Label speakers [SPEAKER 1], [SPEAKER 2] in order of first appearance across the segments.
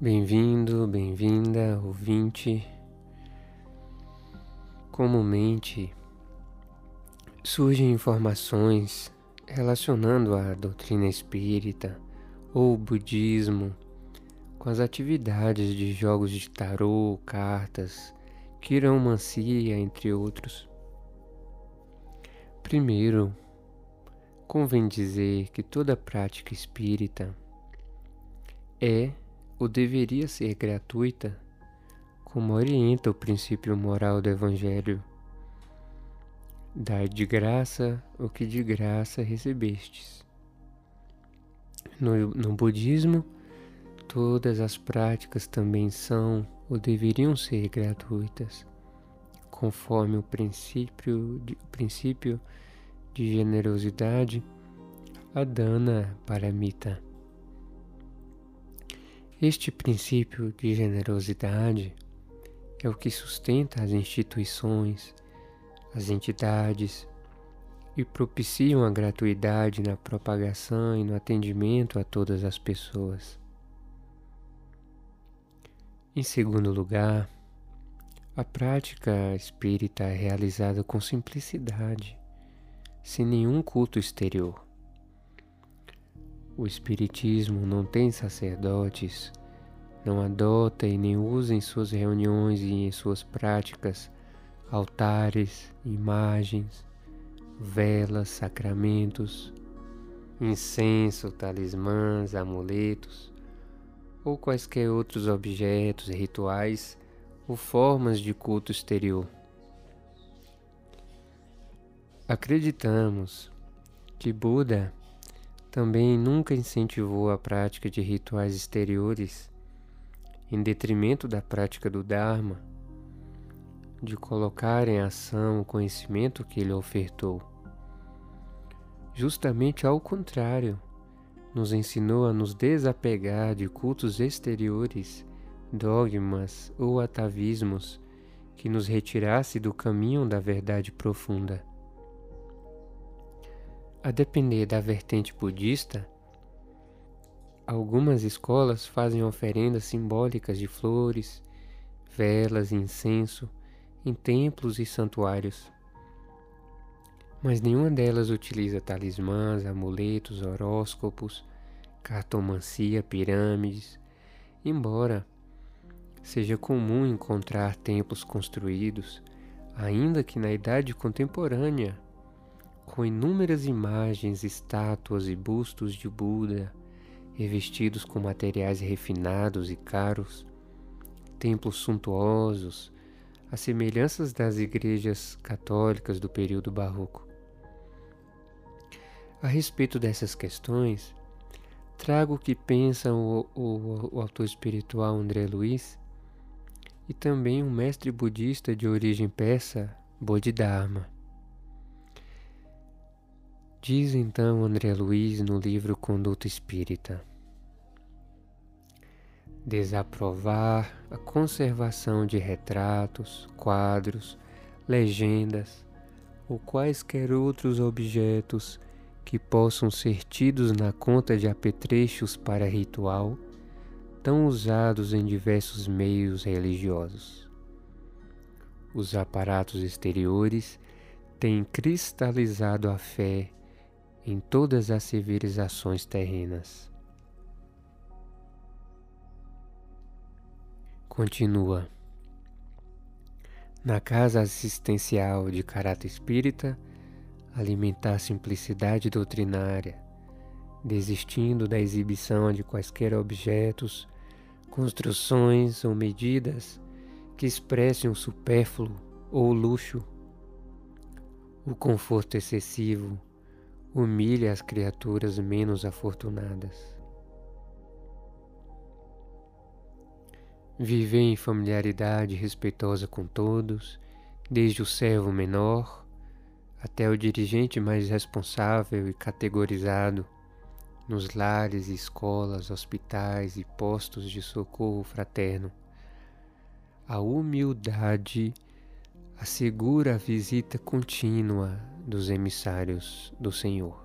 [SPEAKER 1] Bem-vindo, bem-vinda, ouvinte. Comumente surgem informações relacionando a doutrina espírita ou o budismo com as atividades de jogos de tarô, cartas, quiromancia, entre outros. Primeiro, convém dizer que toda prática espírita é ou deveria ser gratuita, como orienta o princípio moral do Evangelho: dar de graça o que de graça recebestes. No budismo, todas as práticas também são ou deveriam ser gratuitas, conforme o princípio de generosidade, Adana Paramita. Este princípio de generosidade é o que sustenta as instituições, as entidades e propiciam a gratuidade na propagação e no atendimento a todas as pessoas. Em segundo lugar, a prática espírita é realizada com simplicidade, sem nenhum culto exterior. O espiritismo não tem sacerdotes, não adota e nem usa em suas reuniões e em suas práticas altares, imagens, velas, sacramentos, incenso, talismãs, amuletos ou quaisquer outros objetos, rituais ou formas de culto exterior. Acreditamos que Buda também nunca incentivou a prática de rituais exteriores em detrimento da prática do Dharma, de colocar em ação o conhecimento que ele ofertou. Justamente ao contrário, nos ensinou a nos desapegar de cultos exteriores, dogmas ou atavismos que nos retirasse do caminho da verdade profunda. A depender da vertente budista, algumas escolas fazem oferendas simbólicas de flores, velas e incenso em templos e santuários, mas nenhuma delas utiliza talismãs, amuletos, horóscopos, cartomancia, pirâmides, embora seja comum encontrar templos construídos, ainda que na idade contemporânea, com inúmeras imagens, estátuas e bustos de Buda, revestidos com materiais refinados e caros, templos suntuosos, as semelhanças das igrejas católicas do período barroco. A respeito dessas questões, trago o que pensa o autor espiritual André Luiz e também um mestre budista de origem persa, Bodhidharma. Diz então André Luiz no livro Conduta Espírita: desaprovar a conservação de retratos, quadros, legendas ou quaisquer outros objetos que possam ser tidos na conta de apetrechos para ritual, tão usados em diversos meios religiosos. Os aparatos exteriores têm cristalizado a fé em todas as civilizações terrenas. Continua. Na casa assistencial de caráter espírita, alimentar a simplicidade doutrinária, desistindo da exibição de quaisquer objetos, construções ou medidas que expressem o supérfluo ou o luxo. O conforto excessivo humilha as criaturas menos afortunadas. Viver em familiaridade respeitosa com todos, desde o servo menor até o dirigente mais responsável e categorizado, nos lares, escolas, hospitais e postos de socorro fraterno. A humildade assegura a visita contínua dos emissários do Senhor.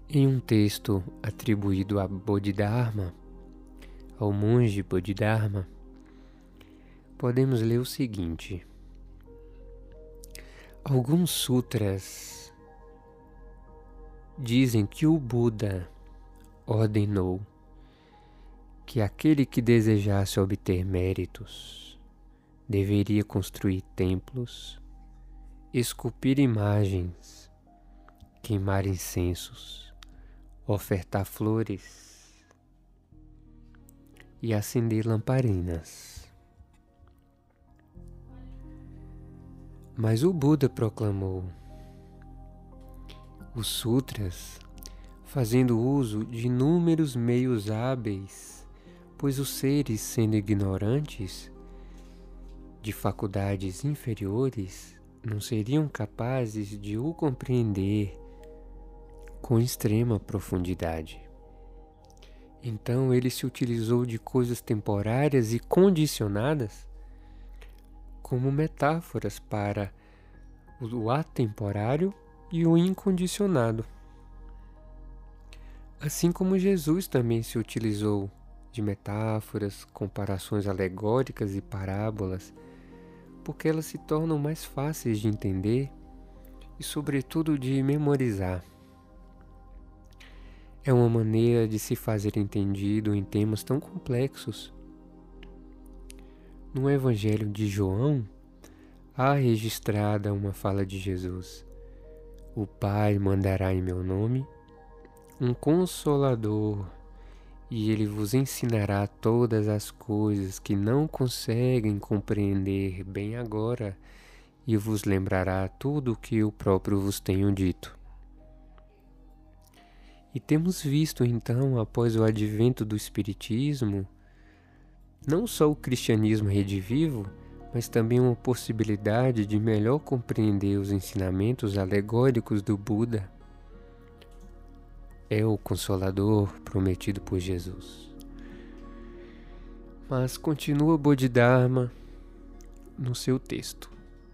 [SPEAKER 1] Em um texto atribuído a Bodhidharma, ao monge Bodhidharma, podemos ler o seguinte: alguns sutras dizem que o Buda ordenou que aquele que desejasse obter méritos deveria construir templos, esculpir imagens, queimar incensos, ofertar flores e acender lamparinas. Mas o Buda proclamou: os sutras, fazendo uso de inúmeros meios hábeis, pois os seres, sendo ignorantes de faculdades inferiores, não seriam capazes de o compreender com extrema profundidade. Então ele se utilizou de coisas temporárias e condicionadas como metáforas para o atemporário e o incondicionado. Assim como Jesus também se utilizou de metáforas, comparações alegóricas e parábolas, porque elas se tornam mais fáceis de entender e, sobretudo, de memorizar. É uma maneira de se fazer entendido em temas tão complexos. No Evangelho de João, há registrada uma fala de Jesus: o Pai mandará em meu nome um Consolador, e ele vos ensinará todas as coisas que não conseguem compreender bem agora, e vos lembrará tudo o que eu próprio vos tenho dito. E temos visto então, após o advento do Espiritismo, não só o cristianismo redivivo, mas também uma possibilidade de melhor compreender os ensinamentos alegóricos do Buda. É o Consolador prometido por Jesus. Mas continua Bodhidharma no seu texto.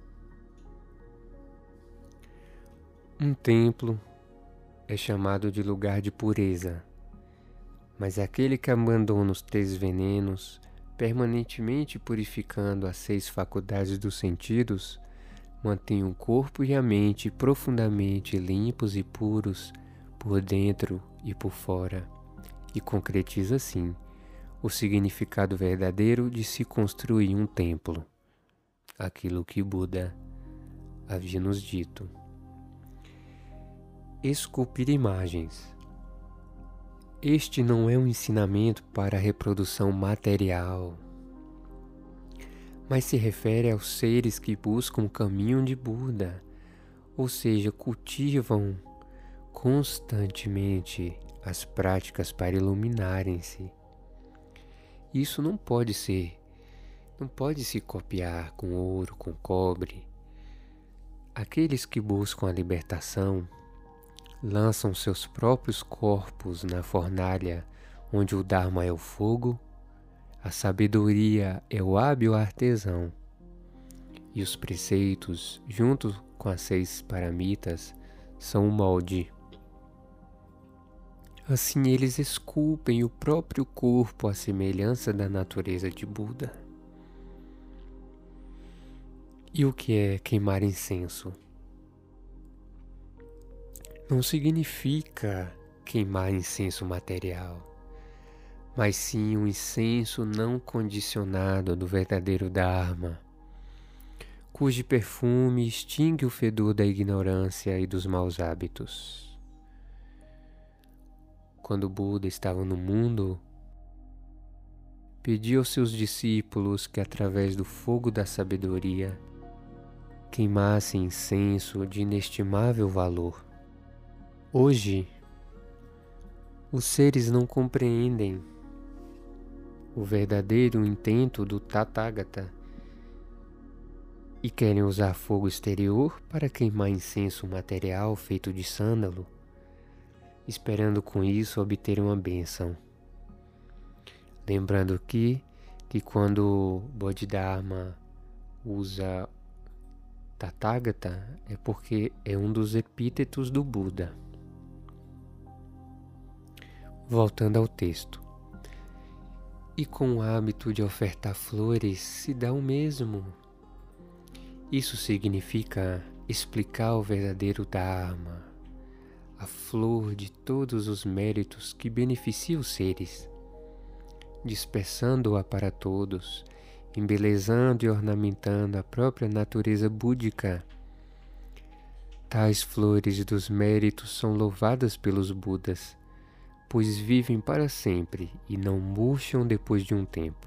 [SPEAKER 1] Um templo é chamado de lugar de pureza, mas aquele que abandona os 3 venenos, permanentemente purificando as 6 faculdades dos sentidos, mantém o corpo e a mente profundamente limpos e puros por dentro e por fora, e concretiza assim o significado verdadeiro de se construir um templo, aquilo que Buda havia nos dito. Esculpir imagens. Este não é um ensinamento para a reprodução material, mas se refere aos seres que buscam o caminho de Buda, ou seja, cultivam constantemente as práticas para iluminarem-se. Isso não pode se copiar com ouro, com cobre. Aqueles que buscam a libertação lançam seus próprios corpos na fornalha, onde o Dharma é o fogo, a sabedoria é o hábil artesão, e os preceitos, junto com as 6 paramitas, são o molde. Assim eles esculpem o próprio corpo à semelhança da natureza de Buda. E o que é queimar incenso? Não significa queimar incenso material, mas sim um incenso não condicionado do verdadeiro Dharma, cujo perfume extingue o fedor da ignorância e dos maus hábitos. Quando Buda estava no mundo, pediu aos seus discípulos que, através do fogo da sabedoria, queimassem incenso de inestimável valor. Hoje, os seres não compreendem o verdadeiro intento do Tathagata e querem usar fogo exterior para queimar incenso material feito de sândalo, esperando com isso obter uma bênção. Lembrando que quando Bodhidharma usa Tathagata é porque é um dos epítetos do Buda. Voltando ao texto. E com o hábito de ofertar flores se dá o mesmo. Isso significa explicar o verdadeiro Dharma, a flor de todos os méritos que beneficia os seres, dispersando-a para todos, embelezando e ornamentando a própria natureza búdica. Tais flores dos méritos são louvadas pelos Budas, pois vivem para sempre e não murcham depois de um tempo.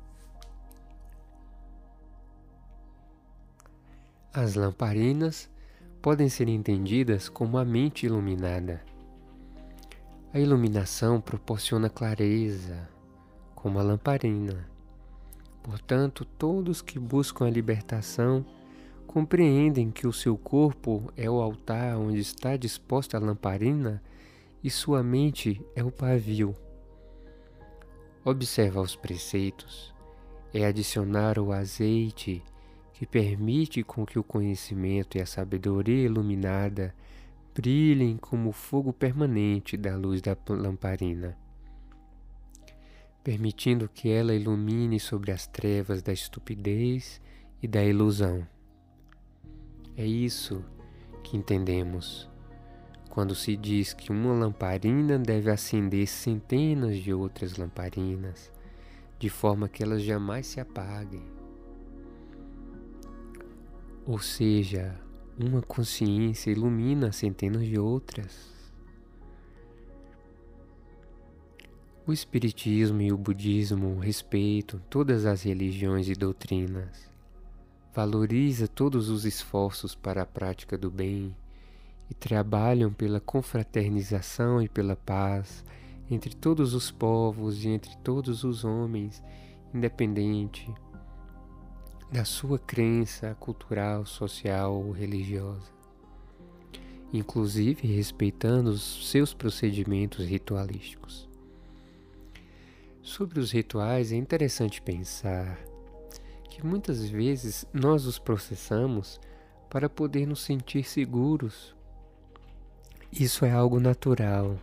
[SPEAKER 1] As lamparinas podem ser entendidas como a mente iluminada. A iluminação proporciona clareza, como a lamparina. Portanto, todos que buscam a libertação compreendem que o seu corpo é o altar onde está disposta a lamparina e sua mente é o pavio. Observar os preceitos é adicionar o azeite que permite com que o conhecimento e a sabedoria iluminada brilhem como o fogo permanente da luz da lamparina, permitindo que ela ilumine sobre as trevas da estupidez e da ilusão. É isso que entendemos quando se diz que uma lamparina deve acender centenas de outras lamparinas, de forma que elas jamais se apaguem. Ou seja, uma consciência ilumina centenas de outras. O Espiritismo e o Budismo respeitam todas as religiões e doutrinas, valoriza todos os esforços para a prática do bem e trabalham pela confraternização e pela paz entre todos os povos e entre todos os homens, independente da sua crença cultural, social ou religiosa, inclusive respeitando os seus procedimentos ritualísticos. Sobre os rituais, é interessante pensar que muitas vezes nós os processamos para poder nos sentir seguros. Isso é algo natural.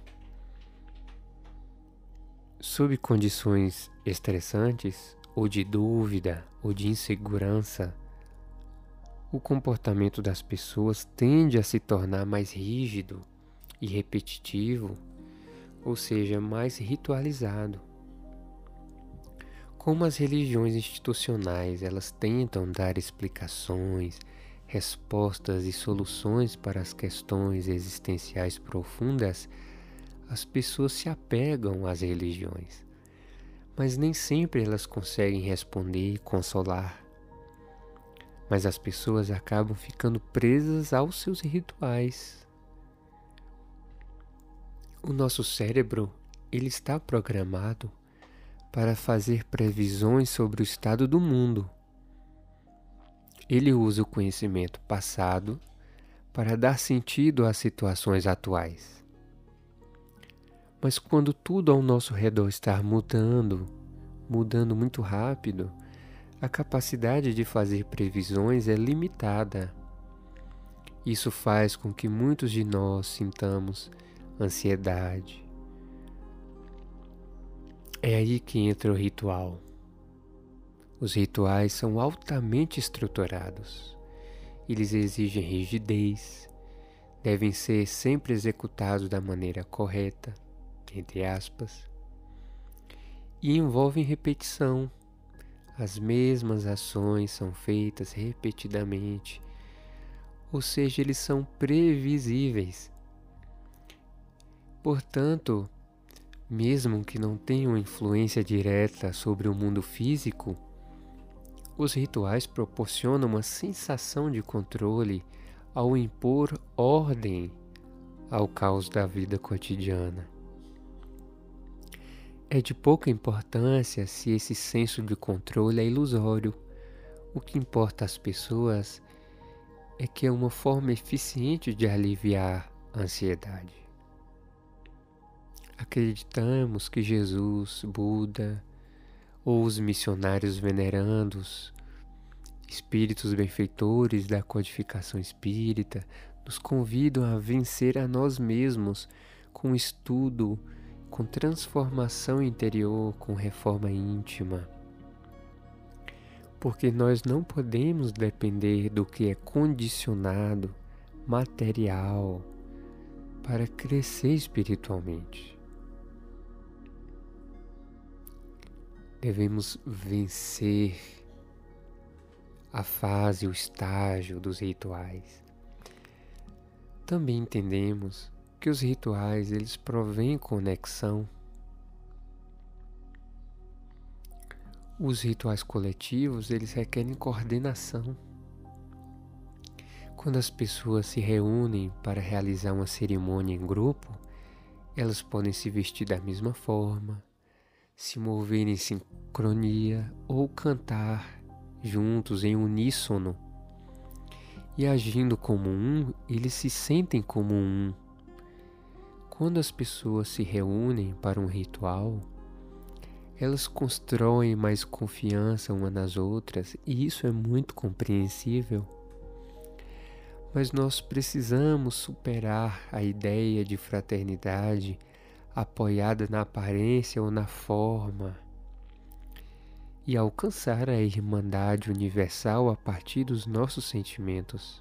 [SPEAKER 1] Sob condições estressantes, ou de dúvida, ou de insegurança, o comportamento das pessoas tende a se tornar mais rígido e repetitivo, ou seja, mais ritualizado. Como as religiões institucionais, elas tentam dar explicações, respostas e soluções para as questões existenciais profundas, as pessoas se apegam às religiões, mas nem sempre elas conseguem responder e consolar. Mas as pessoas acabam ficando presas aos seus rituais. O nosso cérebro, ele está programado para fazer previsões sobre o estado do mundo. Ele usa o conhecimento passado para dar sentido às situações atuais. Mas quando tudo ao nosso redor está mudando muito rápido, a capacidade de fazer previsões é limitada. Isso faz com que muitos de nós sintamos ansiedade. É aí que entra o ritual. Os rituais são altamente estruturados. Eles exigem rigidez, devem ser sempre executados da maneira correta, entre aspas, e envolvem repetição. As mesmas ações são feitas repetidamente, ou seja, eles são previsíveis. Portanto, mesmo que não tenham influência direta sobre o mundo físico, os rituais proporcionam uma sensação de controle ao impor ordem ao caos da vida cotidiana. É de pouca importância se esse senso de controle é ilusório. O que importa às pessoas é que é uma forma eficiente de aliviar a ansiedade. Acreditamos que Jesus, Buda ou os missionários venerandos, espíritos benfeitores da codificação espírita, nos convidam a vencer a nós mesmos com estudo com transformação interior, com reforma íntima. Porque nós não podemos depender do que é condicionado, material, para crescer espiritualmente. Devemos vencer a fase, o estágio dos rituais. Também entendemos que os rituais, eles provêm conexão. Os rituais coletivos, eles requerem coordenação. Quando as pessoas se reúnem para realizar uma cerimônia em grupo, elas podem se vestir da mesma forma, se mover em sincronia ou cantar juntos em uníssono. E agindo como um, eles se sentem como um. Quando as pessoas se reúnem para um ritual, elas constroem mais confiança umas nas outras, e isso é muito compreensível. Mas nós precisamos superar a ideia de fraternidade apoiada na aparência ou na forma e alcançar a irmandade universal a partir dos nossos sentimentos.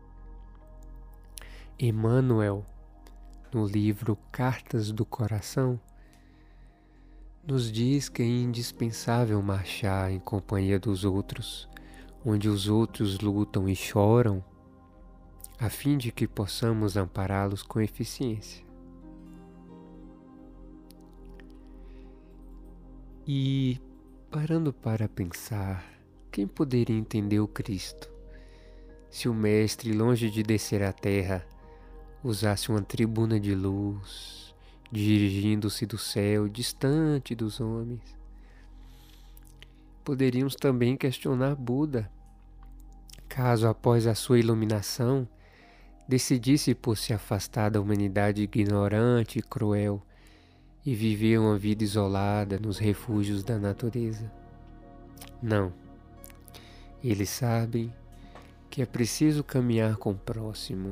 [SPEAKER 1] Emmanuel, no livro Cartas do Coração, nos diz que é indispensável marchar em companhia dos outros, onde os outros lutam e choram, a fim de que possamos ampará-los com eficiência. E, parando para pensar, quem poderia entender o Cristo se o Mestre, longe de descer à terra, usasse uma tribuna de luz, dirigindo-se do céu, distante dos homens? Poderíamos também questionar Buda, caso após a sua iluminação decidisse por se afastar da humanidade ignorante e cruel e viver uma vida isolada nos refúgios da natureza. Não. Eles sabem que é preciso caminhar com o próximo.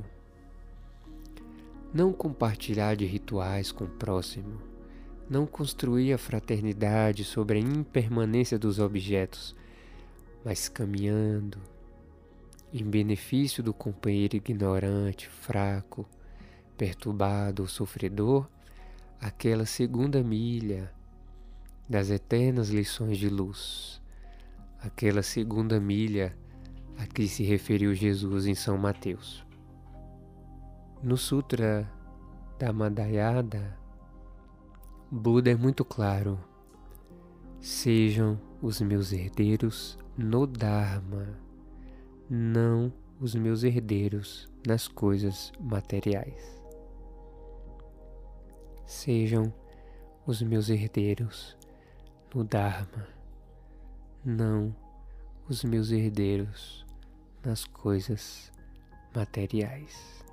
[SPEAKER 1] Não compartilhar de rituais com o próximo. Não construir a fraternidade sobre a impermanência dos objetos, mas caminhando em benefício do companheiro ignorante, fraco, perturbado ou sofredor, aquela segunda milha das eternas lições de luz, aquela segunda milha a que se referiu Jesus em São Mateus. No Sutra da Madhyada, Buda é muito claro: sejam os meus herdeiros no Dharma, não os meus herdeiros nas coisas materiais. Sejam os meus herdeiros no Dharma, não os meus herdeiros nas coisas materiais.